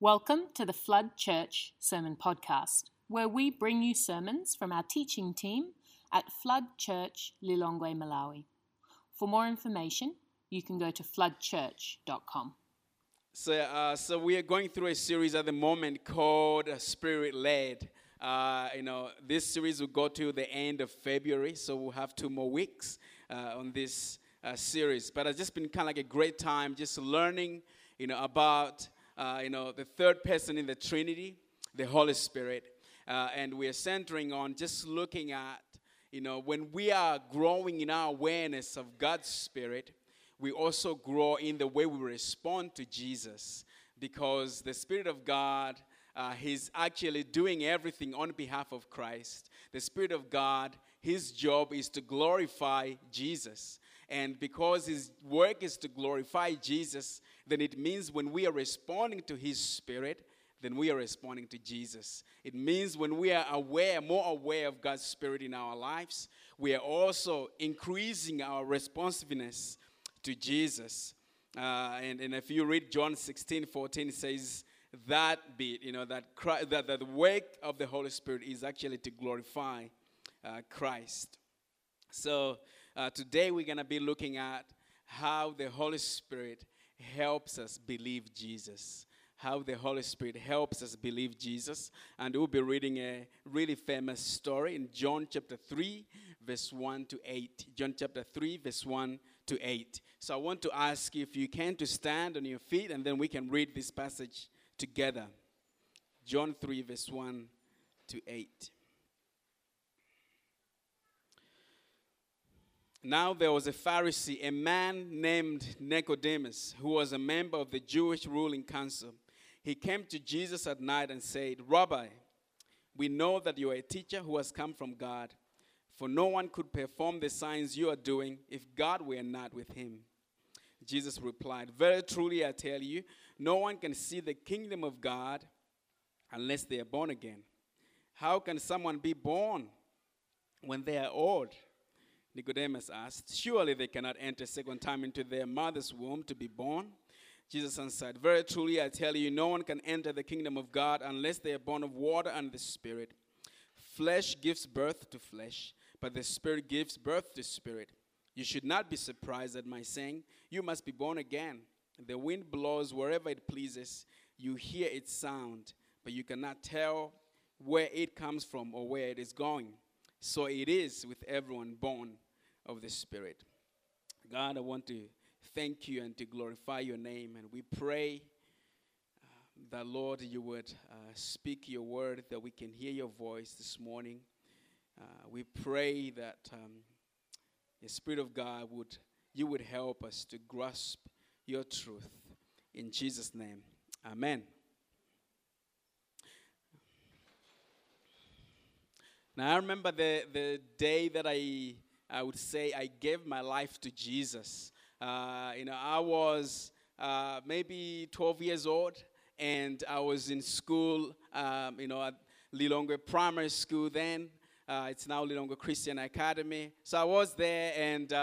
Welcome to the Flood Church Sermon Podcast, where we bring you sermons from our teaching team at Flood Church, Lilongwe, Malawi. For more information, you can go to floodchurch.com. So we are going through a series at the moment called Spirit-Led. This series will go to the end of February, so we'll have 2 more weeks on this series. But it's just been kind of like a great time just learning, about the third person in the Trinity, the Holy Spirit. And we are centering on just looking at, when we are growing in our awareness of God's Spirit, we also grow in the way we respond to Jesus. Because the Spirit of God, He's actually doing everything on behalf of Christ. The Spirit of God, His job is to glorify Jesus. And because His work is to glorify Jesus, then it means when we are responding to His Spirit, then we are responding to Jesus. It means when we are more aware of God's Spirit in our lives, we are also increasing our responsiveness to Jesus. And if you read John 16:14, it says that bit, that the work of the Holy Spirit is actually to glorify Christ. So today we're going to be looking at how the Holy Spirit helps us believe Jesus. How the Holy Spirit helps us believe Jesus. And we'll be reading a really famous story in John chapter 3, verse 1 to 8. John chapter 3, verse 1 to 8. So I want to ask you if you can to stand on your feet, and then we can read this passage together. John 3, verse 1 to 8. Now there was a Pharisee, a man named Nicodemus, who was a member of the Jewish ruling council. He came to Jesus at night and said, "Rabbi, we know that you are a teacher who has come from God, for no one could perform the signs you are doing if God were not with him." Jesus replied, "Very truly I tell you, no one can see the kingdom of God unless they are born again. How can someone be born when they are old?" Nicodemus asked, "Surely they cannot enter a second time into their mother's womb to be born?" Jesus answered, "Very truly I tell you, no one can enter the kingdom of God unless they are born of water and the Spirit. Flesh gives birth to flesh, but the Spirit gives birth to spirit. You should not be surprised at my saying, 'You must be born again.' The wind blows wherever it pleases. You hear its sound, but you cannot tell where it comes from or where it is going. So it is with everyone born of the Spirit." God, I want to thank you and to glorify your name. And we pray that, Lord, you would speak your word, that we can hear your voice this morning. We pray that the Spirit of God you would help us to grasp your truth. In Jesus' name, amen. Now, I remember the day that I would say I gave my life to Jesus. I was maybe 12 years old, and I was in school, at Lilongwe Primary School then. It's now Lilongwe Christian Academy. So I was there, and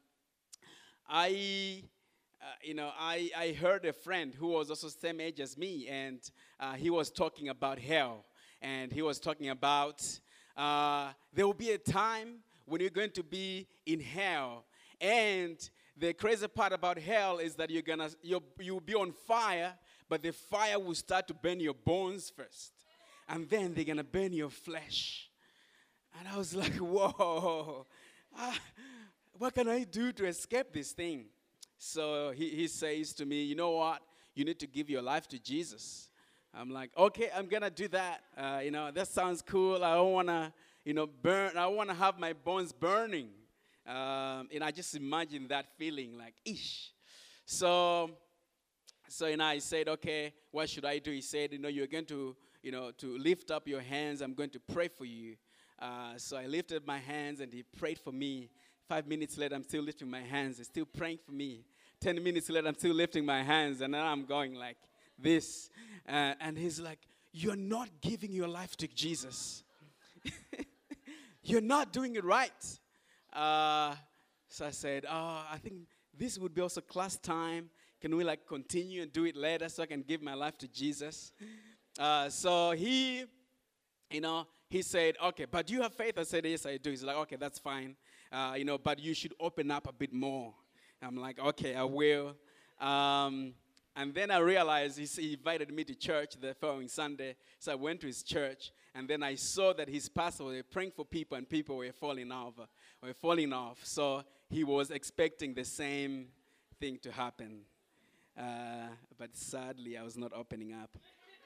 I heard a friend who was also the same age as me, and he was talking about hell, and he was talking about there will be a time when you're going to be in hell. And the crazy part about hell is that you'll be on fire, but the fire will start to burn your bones first. And then they're going to burn your flesh. And I was like, whoa, what can I do to escape this thing? So he says to me, "You know what? You need to give your life to Jesus." I'm like, "Okay, I'm going to do that. That sounds cool. I don't want to, burn. I want to have my bones burning." And I just imagine that feeling like, ish. So I said, "Okay, what should I do?" He said, "You're going to, to lift up your hands. I'm going to pray for you." So I lifted my hands, and he prayed for me. 5 minutes later, I'm still lifting my hands. He's still praying for me. 10 minutes later, I'm still lifting my hands, and then I'm going like this. And he's like, "You're not giving your life to Jesus. You're not doing it right." So I said, "I think this would be also class time. can we like continue and do it later so I can give my life to Jesus? So he, he said, okay, but do you have faith? I said, yes, I do. He's like, okay, that's fine. But you should open up a bit more. I'm like, okay, I will. And then I realized he invited me to church the following Sunday. So I went to his church. And then I saw that his pastor was praying for people and people were falling off. So he was expecting the same thing to happen. But sadly, I was not opening up.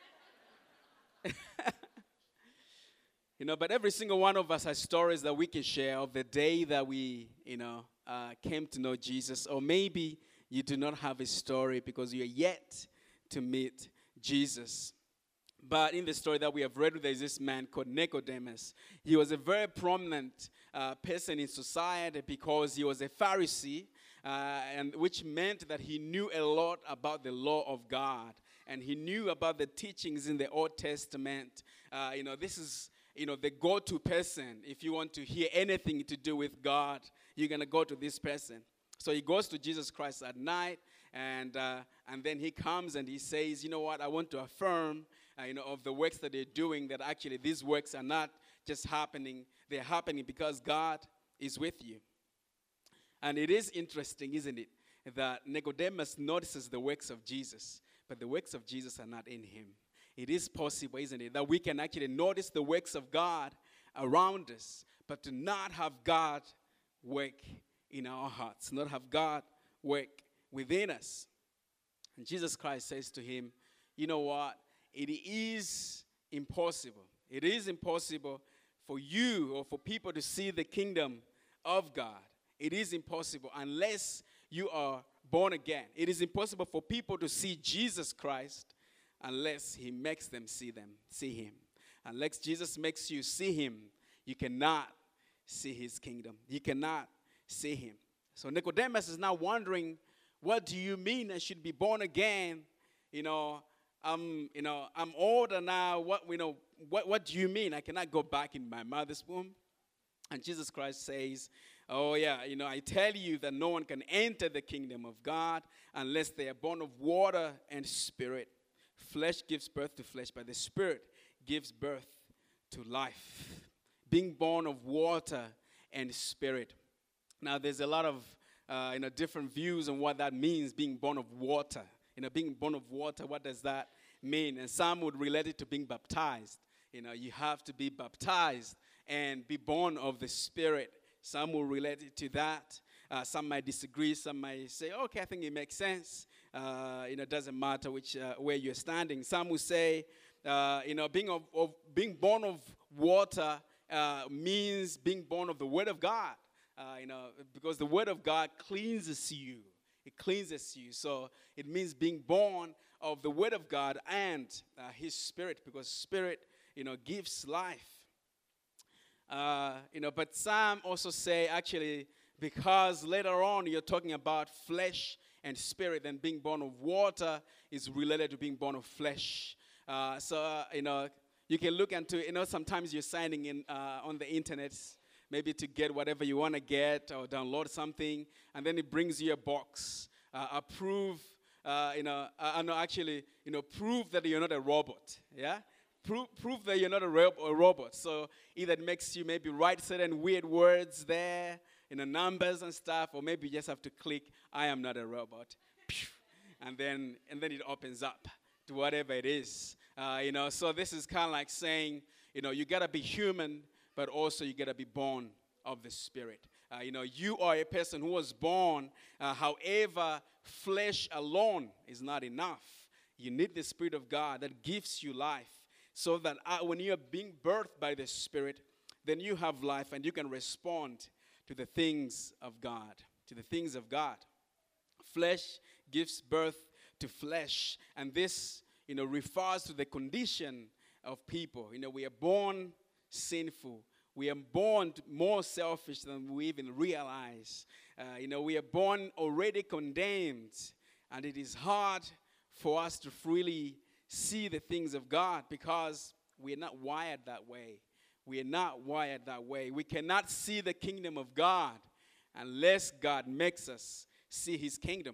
But every single one of us has stories that we can share of the day that we, came to know Jesus. Or maybe you do not have a story because you're yet to meet Jesus. But in the story that we have read, there's this man called Nicodemus. He was a very prominent person in society because he was a Pharisee, and which meant that he knew a lot about the law of God. And he knew about the teachings in the Old Testament. This is, the go-to person. If you want to hear anything to do with God, you're going to go to this person. So he goes to Jesus Christ at night, and then he comes and he says, you know what, I want to affirm, of the works that they're doing, that actually these works are not just happening. They're happening because God is with you. And it is interesting, isn't it, that Nicodemus notices the works of Jesus, but the works of Jesus are not in him. It is possible, isn't it, that we can actually notice the works of God around us, but to not have God work in our hearts, not have God work within us. And Jesus Christ says to him, you know what? It is impossible. It is impossible for you or for people to see the kingdom of God. It is impossible unless you are born again. It is impossible for people to see Jesus Christ unless he makes them see him. Unless Jesus makes you see him, you cannot see his kingdom. You cannot see him. So Nicodemus is now wondering, what do you mean I should be born again? I'm older now. What do you mean? I cannot go back in my mother's womb? And Jesus Christ says, oh yeah, I tell you that no one can enter the kingdom of God unless they are born of water and spirit. Flesh gives birth to flesh, but the spirit gives birth to life. Being born of water and spirit. Now there's a lot of different views on what that means, being born of water. Being born of water, what does that mean? And some would relate it to being baptized. You have to be baptized and be born of the Spirit. Some will relate it to that. Some might disagree. Some might say, okay, I think it makes sense. It doesn't matter where you're standing. Some will say, being born of water means being born of the Word of God. Because the Word of God cleanses you. It cleanses you. So it means being born of the Word of God and His Spirit, because Spirit, gives life. But some also say, actually, because later on you're talking about flesh and spirit, then being born of water is related to being born of flesh. You can look into, sometimes you're signing in on the internet, maybe to get whatever you want to get or download something, and then it brings you a box. Prove that you're not a robot. Yeah, prove that you're not a robot. So either it makes you maybe write certain weird words there, numbers and stuff, or maybe you just have to click, "I am not a robot," and then it opens up to whatever it is. So this is kind of like saying, you gotta be human, but also you gotta be born of the Spirit. You are a person who was born. However, flesh alone is not enough. You need the Spirit of God that gives you life, so that when you are being birthed by the Spirit, then you have life and you can respond to the things of God. To the things of God. Flesh gives birth to flesh, and this, refers to the condition of people. We are born sinful. We are born more selfish than we even realize. We are born already condemned, and it is hard for us to freely see the things of God because we are not wired that way. We are not wired that way. We cannot see the kingdom of God unless God makes us see His kingdom.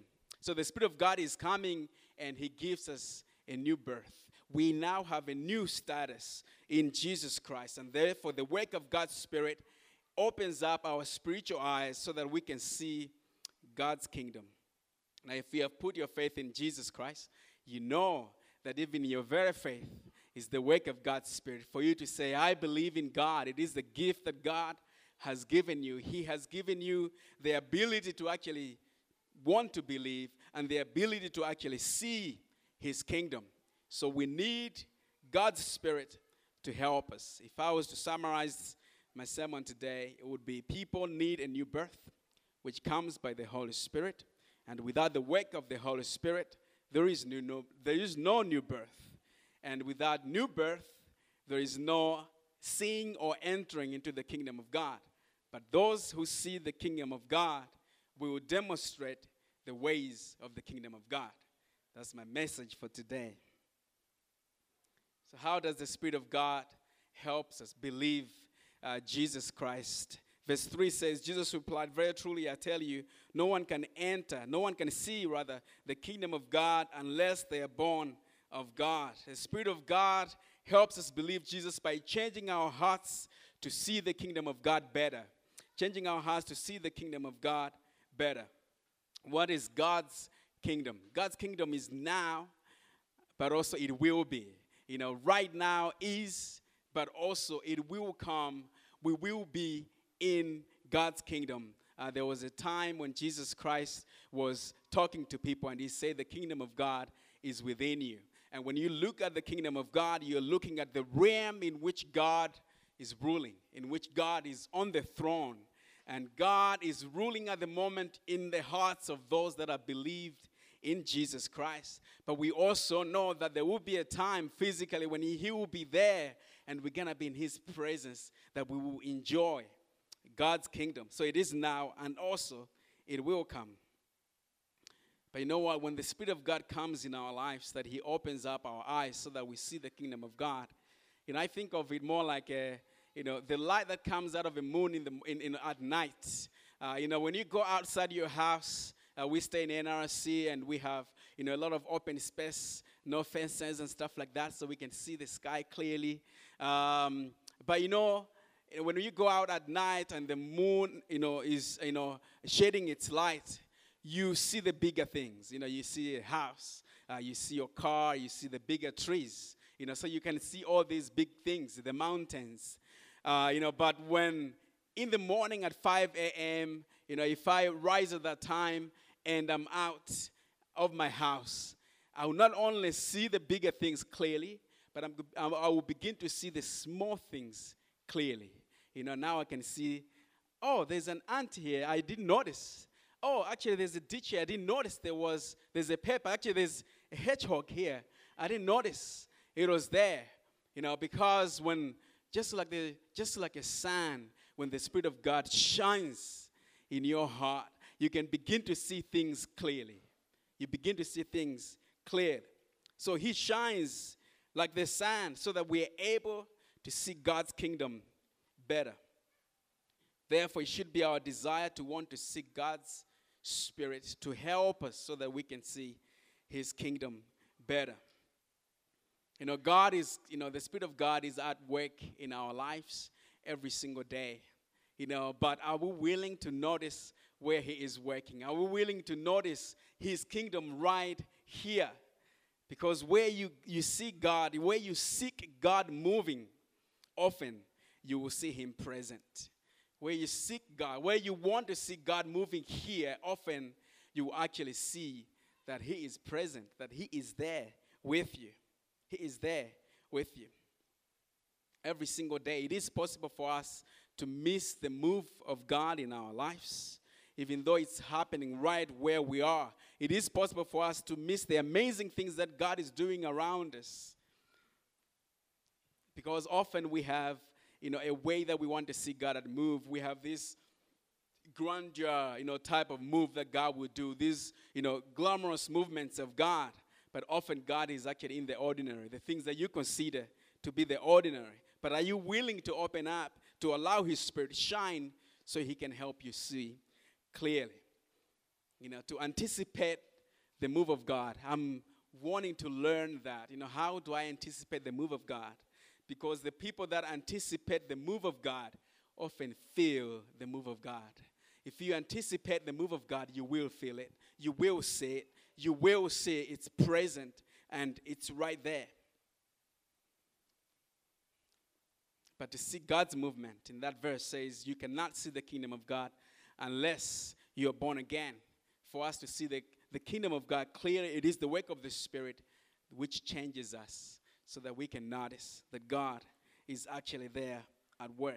So the Spirit of God is coming and he gives us a new birth. We now have a new status in Jesus Christ. And therefore, the work of God's Spirit opens up our spiritual eyes so that we can see God's kingdom. Now, if you have put your faith in Jesus Christ, you know that even your very faith is the work of God's Spirit. For you to say, I believe in God, it is the gift that God has given you. He has given you the ability to actually want to believe and the ability to actually see his kingdom. So we need God's Spirit to help us. If I was to summarize my sermon today, it would be people need a new birth, which comes by the Holy Spirit. And without the work of the Holy Spirit, there is no new birth. And without new birth, there is no seeing or entering into the kingdom of God. But those who see the kingdom of God will demonstrate the ways of the kingdom of God. That's my message for today. So how does the Spirit of God help us believe Jesus Christ? Verse 3 says, Jesus replied, very truly I tell you, no one can see the kingdom of God unless they are born of God. The Spirit of God helps us believe Jesus by changing our hearts to see the kingdom of God better. Changing our hearts to see the kingdom of God better. What is God's kingdom? God's kingdom is now, but also it will be. Right now is, but also it will come. We will be in God's kingdom. There was a time when Jesus Christ was talking to people and he said the kingdom of God is within you. And when you look at the kingdom of God, you're looking at the realm in which God is ruling, in which God is on the throne. And God is ruling at the moment in the hearts of those that have believed in Jesus Christ. But we also know that there will be a time physically when he will be there and we're going to be in his presence, that we will enjoy God's kingdom. So it is now and also it will come. But you know what? When the Spirit of God comes in our lives, that he opens up our eyes so that we see the kingdom of God. I think of it more like the light that comes out of the moon at night. When you go outside your house, we stay in NRC and we have, a lot of open space, no fences and stuff like that, so we can see the sky clearly. But when you go out at night and the moon, is, shedding its light, you see the bigger things. You see a house, you see your car, you see the bigger trees. So you can see all these big things, the mountains. But when in the morning at 5 a.m., if I rise at that time and I'm out of my house, I will not only see the bigger things clearly, but I will begin to see the small things clearly. Now I can see, oh, there's an ant here. I didn't notice. Oh, actually, there's a ditch here. I didn't notice there's a pepper. Actually, there's a hedgehog here. I didn't notice it was there. Because when, just like a sun, when the Spirit of God shines in your heart, you can begin to see things clearly. You begin to see things clearly. So he shines like the sun so that we are able to see God's kingdom better. Therefore, it should be our desire to want to seek God's Spirit to help us so that we can see his kingdom better. God is, the Spirit of God is at work in our lives every single day. But are we willing to notice where he is working? Are we willing to notice his kingdom right here? Because where you see God, where you seek God moving, often you will see him present. Where you seek God, where you want to see God moving here, often you will actually see that he is present, that he is there with you. He is there with you. Every single day, it is possible for us to miss the move of God in our lives, even though it's happening right where we are. It is possible for us to miss the amazing things that God is doing around us. Because often we have, a way that we want to see God at move. We have this grandeur, type of move that God will do. These, glamorous movements of God. But often God is actually in the ordinary, the things that you consider to be the ordinary. But are you willing to open up, to allow his Spirit to shine so he can help you see clearly? To anticipate the move of God. I'm wanting to learn that. How do I anticipate the move of God? Because the people that anticipate the move of God often feel the move of God. If you anticipate the move of God, you will feel it. You will see it. You will see it's present and it's right there. But to see God's movement, in that verse says, you cannot see the kingdom of God unless you are born again. For us to see the kingdom of God clearly, it is the work of the Spirit which changes us so that we can notice that God is actually there at work.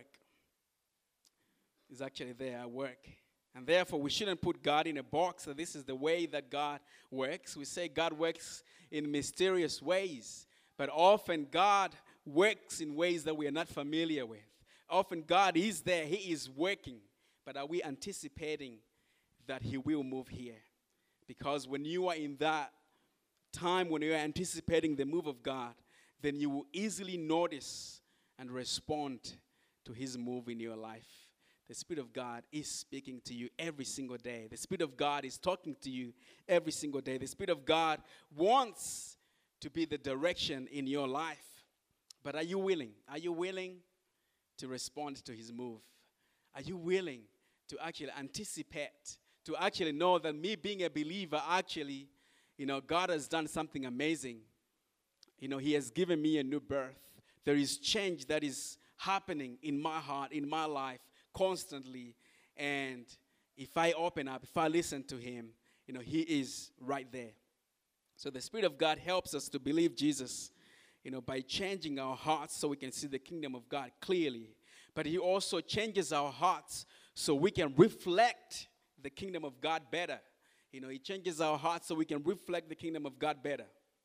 Is actually there at work. And therefore, we shouldn't put God in a box that this is the way that God works. We say God works in mysterious ways, but often God works in ways that we are not familiar with. Often God is there, He is working, but are we anticipating that He will move here? Because when you are in that time, when you are anticipating the move of God, then you will easily notice and respond to His move in your life. The Spirit of God is speaking to you every single day. The Spirit of God is talking to you every single day. The Spirit of God wants to be the direction in your life. But are you willing? Are you willing to respond to His move? Are you willing to actually anticipate, to actually know that me being a believer, actually, God has done something amazing. He has given me a new birth. There is change that is happening in my heart, in my life, constantly. And if I open up, if I listen to Him, He is right there. So the Spirit of God helps us to believe Jesus, by changing our hearts so we can see the kingdom of God clearly. But He also changes our hearts so we can reflect the kingdom of God better. He changes our hearts so we can reflect the kingdom of God better.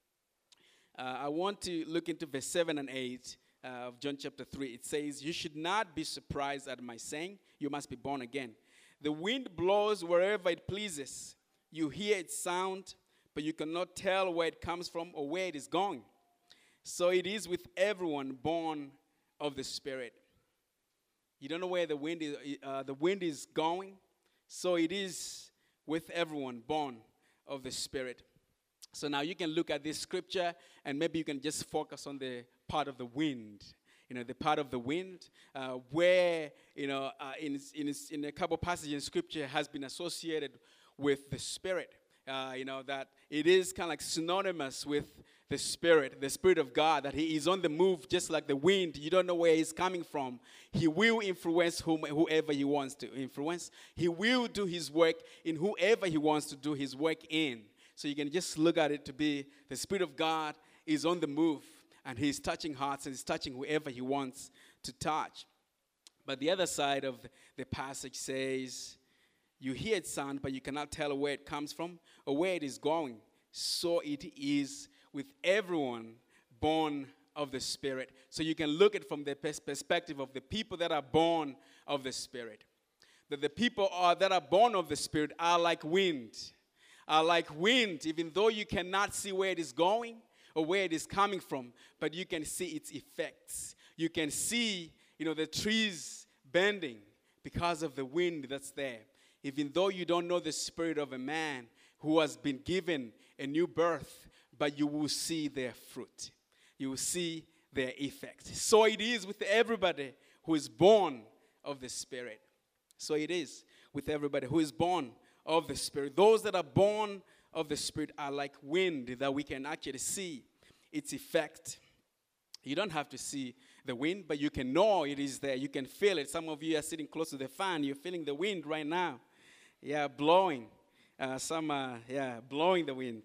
I want to look into verse 7 and 8 of John chapter 3. It says, you should not be surprised at my saying, you must be born again. The wind blows wherever it pleases. You hear its sound, but you cannot tell where it comes from or where it is going. So it is with everyone born of the Spirit. You don't know where the wind is going. So it is with everyone born of the Spirit. So now you can look at this scripture and maybe you can just focus on the part of the wind. The part of the wind where, in a couple passages in scripture has been associated with the Spirit. That it is kind of like synonymous with the Spirit of God, that He is on the move just like the wind. You don't know where He's coming from. He will influence whoever He wants to influence. He will do His work in whoever He wants to do His work in. So you can just look at it to be the Spirit of God is on the move and He's touching hearts and He's touching whoever He wants to touch. But the other side of the passage says, you hear its sound, but you cannot tell where it comes from or where it is going. So it is with everyone born of the Spirit. So you can look at it from the perspective of the people that are born of the Spirit. That the people that are born of the Spirit are like wind. Are like wind, even though you cannot see where it is going or where it is coming from, but you can see its effects. You can see, the trees bending because of the wind that's there. Even though you don't know the spirit of a man who has been given a new birth, but you will see their fruit. You will see their effect. So it is with everybody who is born of the Spirit. So it is with everybody who is born of the Spirit. Those that are born of the Spirit are like wind that we can actually see its effect. You don't have to see the wind, but you can know it is there. You can feel it. Some of you are sitting close to the fan. You're feeling the wind right now. Yeah, blowing. Blowing the wind.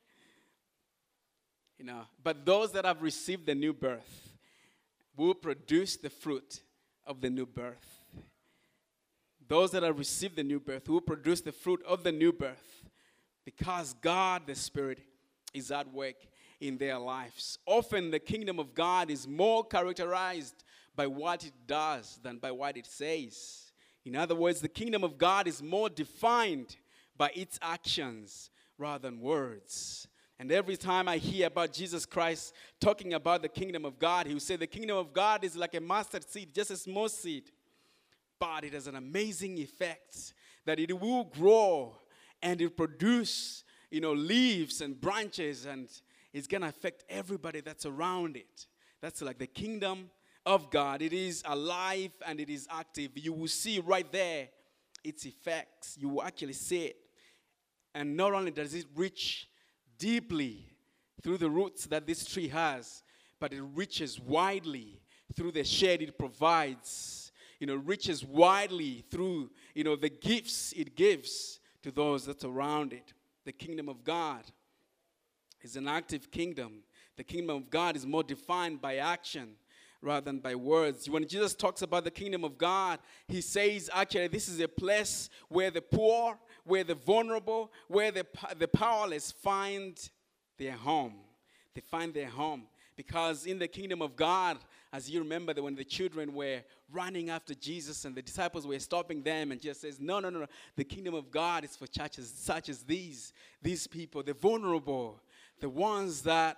But those that have received the new birth will produce the fruit of the new birth. Those that have received the new birth will produce the fruit of the new birth because God, the Spirit, is at work in their lives. Often the kingdom of God is more characterized by what it does than by what it says. In other words, the kingdom of God is more defined by its actions rather than words. And every time I hear about Jesus Christ talking about the kingdom of God, he will say the kingdom of God is like a mustard seed, just a small seed. But it has an amazing effect that it will grow and it will produce, leaves and branches, and it's going to affect everybody that's around it. That's like the kingdom of God. It is alive and it is active. You will see right there its effects. You will actually see it. And not only does it reach deeply through the roots that this tree has, but it reaches widely through the shade it provides. Reaches widely through, the gifts it gives to those that's around it. The kingdom of God is an active kingdom. The kingdom of God is more defined by action rather than by words. When Jesus talks about the kingdom of God, he says actually this is a place where the poor, where the vulnerable, where the powerless find their home. They find their home. Because in the kingdom of God, as you remember that when the children were running after Jesus and the disciples were stopping them, and Jesus says, no. The kingdom of God is for churches such as these people, the vulnerable, the ones that,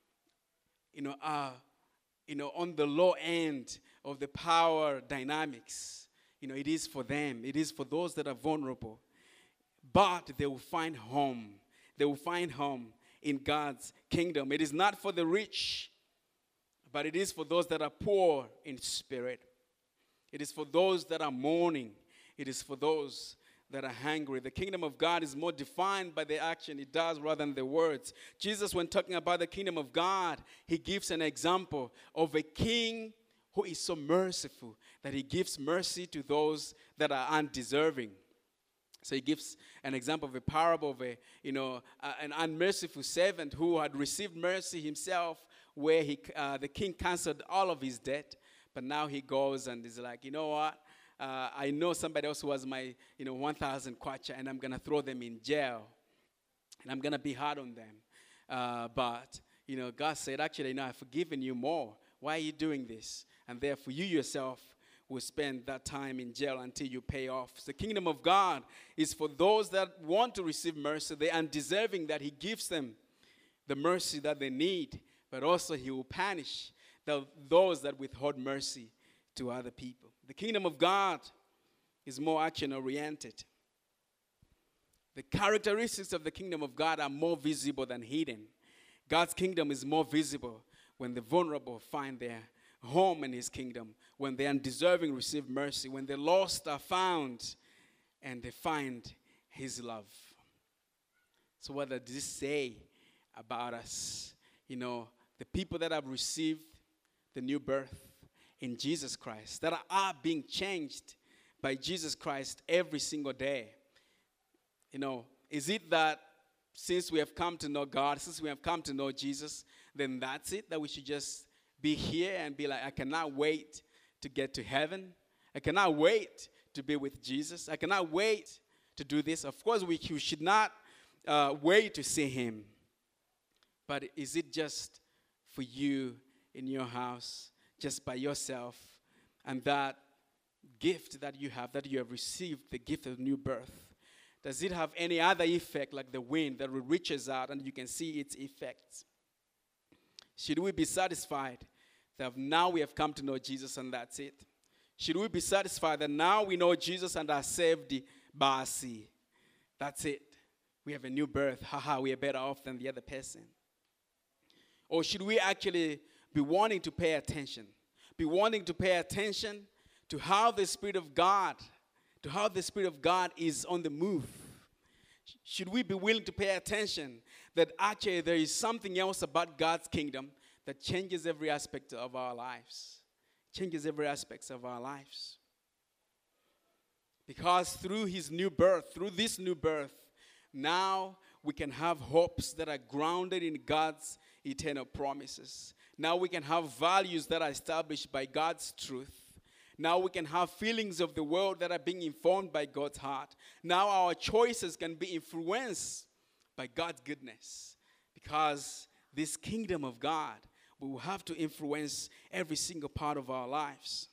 are, on the low end of the power dynamics. It is for them. It is for those that are vulnerable. But they will find home. They will find home in God's kingdom. It is not for the rich, but it is for those that are poor in spirit. It is for those that are mourning. It is for those that are hungry. The kingdom of God is more defined by the action it does rather than the words. Jesus, when talking about the kingdom of God, he gives an example of a king who is so merciful that he gives mercy to those that are undeserving. So he gives an example of a parable of an unmerciful servant who had received mercy himself, where the king canceled all of his debt, but now he goes and is like, you know what? I know somebody else who has my 1,000 kwacha, and I'm gonna throw them in jail, and I'm gonna be hard on them. But God said, actually, I've forgiven you more. Why are you doing this? And therefore, you yourself will spend that time in jail until you pay off. So the kingdom of God is for those that want to receive mercy. They're undeserving that he gives them the mercy that they need, but also he will punish those that withhold mercy to other people. The kingdom of God is more action-oriented. The characteristics of the kingdom of God are more visible than hidden. God's kingdom is more visible when the vulnerable find their home in his kingdom, when the undeserving receive mercy, when the lost are found and they find his love. So what does this say about us? The people that have received the new birth in Jesus Christ, that are being changed by Jesus Christ every single day. Is it that since we have come to know God, since we have come to know Jesus, then that's it, that we should just be here and be like, I cannot wait to get to heaven. I cannot wait to be with Jesus. I cannot wait to do this. Of course, we should not wait to see him. But is it just for you in your house, just by yourself, and that gift that you have received, the gift of new birth? Does it have any other effect like the wind that reaches out and you can see its effects? Should we be satisfied that now we have come to know Jesus and that's it? Should we be satisfied that now we know Jesus and are saved basi? That's it. We have a new birth. We are better off than the other person. Or should we actually be wanting to pay attention? Be wanting to pay attention to how the Spirit of God, is on the move? Should we be willing to pay attention that actually there is something else about God's kingdom that changes every aspect of our lives? Changes every aspect of our lives. Because through this new birth, now we can have hopes that are grounded in God's eternal promises. Now we can have values that are established by God's truth. Now we can have feelings of the world that are being informed by God's heart. Now our choices can be influenced by God's goodness. Because this kingdom of God will have to influence every single part of our lives.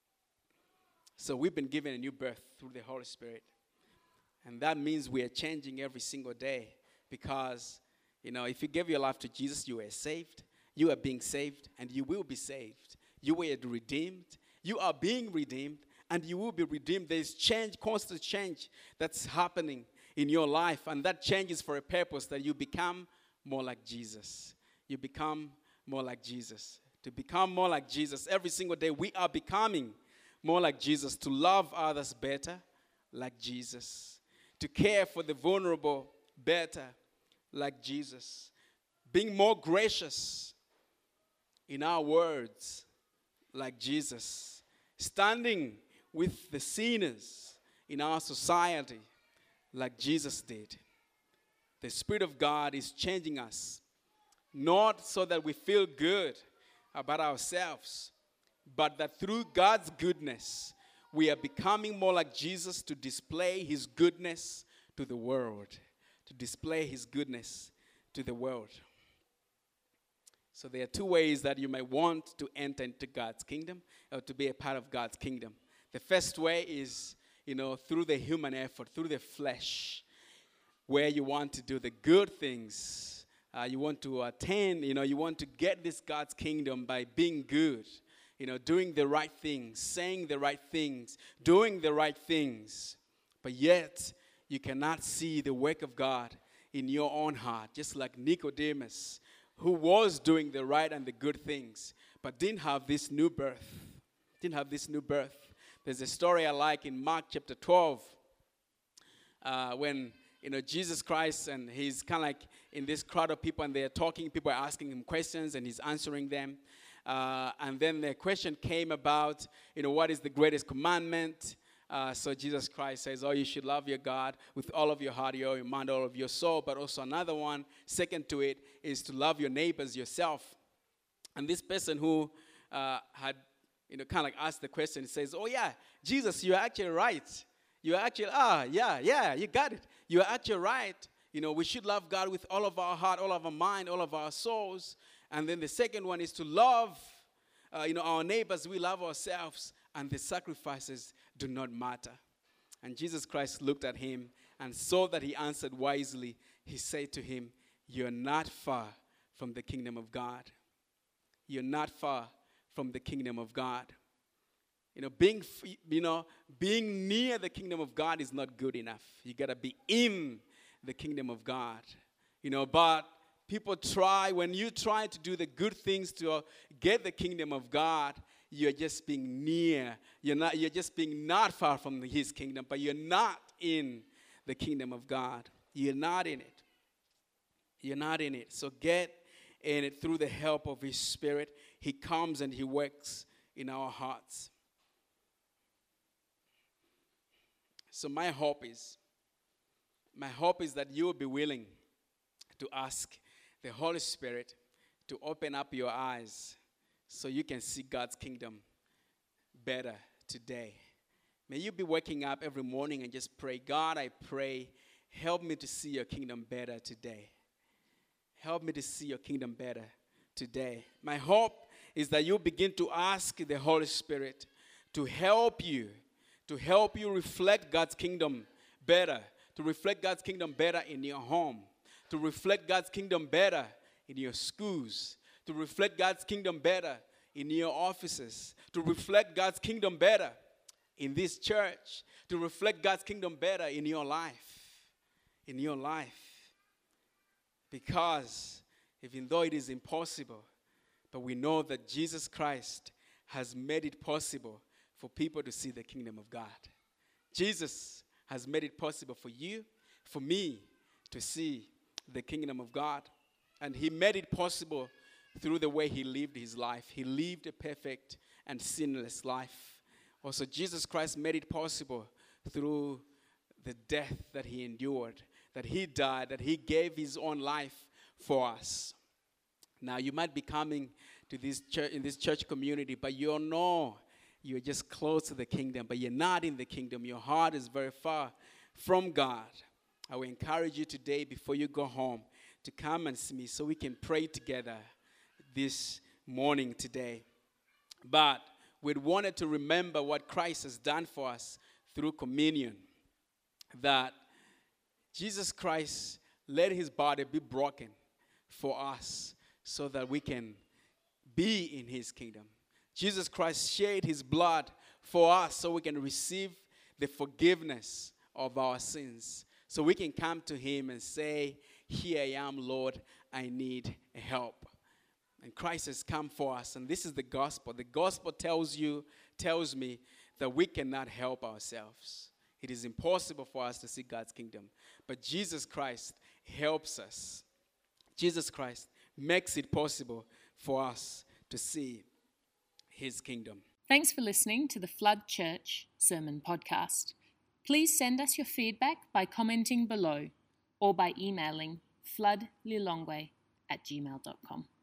So we've been given a new birth through the Holy Spirit. And that means we are changing every single day. Because, if you give your life to Jesus, you are saved. You are being saved, and you will be saved. You were redeemed. You are being redeemed, and you will be redeemed. There is change, constant change that's happening in your life, and that changes for a purpose, that you become more like Jesus. You become more like Jesus. To become more like Jesus, every single day we are becoming more like Jesus, to love others better like Jesus, to care for the vulnerable better like Jesus, being more gracious in our words like Jesus, standing with the sinners in our society like Jesus did. The Spirit of God is changing us, not so that we feel good about ourselves, but that through God's goodness, we are becoming more like Jesus, to display his goodness to the world. To display his goodness to the world. So there are two ways that you may want to enter into God's kingdom, or to be a part of God's kingdom. The first way is, through the human effort, through the flesh, where you want to do the good things. You want to attain, you want to get this God's kingdom by being good, doing the right things, saying the right things, doing the right things. But yet, you cannot see the work of God in your own heart, just like Nicodemus, who was doing the right and the good things, but didn't have this new birth. There's a story I like in Mark chapter 12, when Jesus Christ, and he's kind of like in this crowd of people, and they're talking, people are asking him questions, and he's answering them. And then the question came about, what is the greatest commandment? So Jesus Christ says, you should love your God with all of your heart, your mind, all of your soul. But also another one, second to it, is to love your neighbors yourself. And this person who had, kind of like asked the question, says, yeah, Jesus, you're actually right. You're actually, yeah, you got it. You're actually right. We should love God with all of our heart, all of our mind, all of our souls. And then the second one is to love, our neighbors. We love ourselves, and the sacrifices do not matter. And Jesus Christ looked at him and saw that he answered wisely. He said to him, you're not far from the kingdom of God. You're not far from the kingdom of God. Being near the kingdom of God is not good enough. You got to be in the kingdom of God. But people try, when you try to do the good things to get the kingdom of God, you're just being near. You're just being not far from his kingdom, but you're not in the kingdom of God. You're not in it. You're not in it. So get in it through the help of his Spirit. He comes and he works in our hearts. So my hope is that you will be willing to ask the Holy Spirit to open up your eyes so you can see God's kingdom better today. May you be waking up every morning and just pray, God, I pray, help me to see your kingdom better today. Help me to see your kingdom better today. My hope is that you begin to ask the Holy Spirit to help you reflect God's kingdom better, to reflect God's kingdom better in your home, to reflect God's kingdom better in your schools, to reflect God's kingdom better in your offices, to reflect God's kingdom better in this church, to reflect God's kingdom better in your life. Because even though it is impossible, but we know that Jesus Christ has made it possible for people to see the kingdom of God. Jesus has made it possible for you, for me, to see the kingdom of God. And he made it possible through the way he lived his life. He lived a perfect and sinless life. Also, Jesus Christ made it possible through the death that he endured, that he died, that he gave his own life for us. Now, you might be coming to this church, in this church community, but you know you're just close to the kingdom, but you're not in the kingdom. Your heart is very far from God. I will encourage you today, before you go home, to come and see me so we can pray together this morning today. But we wanted to remember what Christ has done for us through communion, that Jesus Christ let his body be broken for us so that we can be in his kingdom. Jesus Christ shed his blood for us so we can receive the forgiveness of our sins, So we can come to him and say, here I am, Lord, I need help. And Christ has come for us, and this is the gospel. The gospel tells me that we cannot help ourselves. It is impossible for us to see God's kingdom. But Jesus Christ helps us. Jesus Christ makes it possible for us to see his kingdom. Thanks for listening to the Flood Church Sermon Podcast. Please send us your feedback by commenting below or by emailing floodlilongwe@gmail.com.